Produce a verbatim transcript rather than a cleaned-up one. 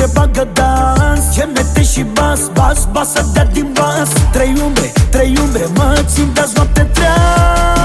te bagă dans. Gemete și bas, bas, bas să dea din bas. Trei umbre, trei umbre, mă țin de-azi noapte întreagă.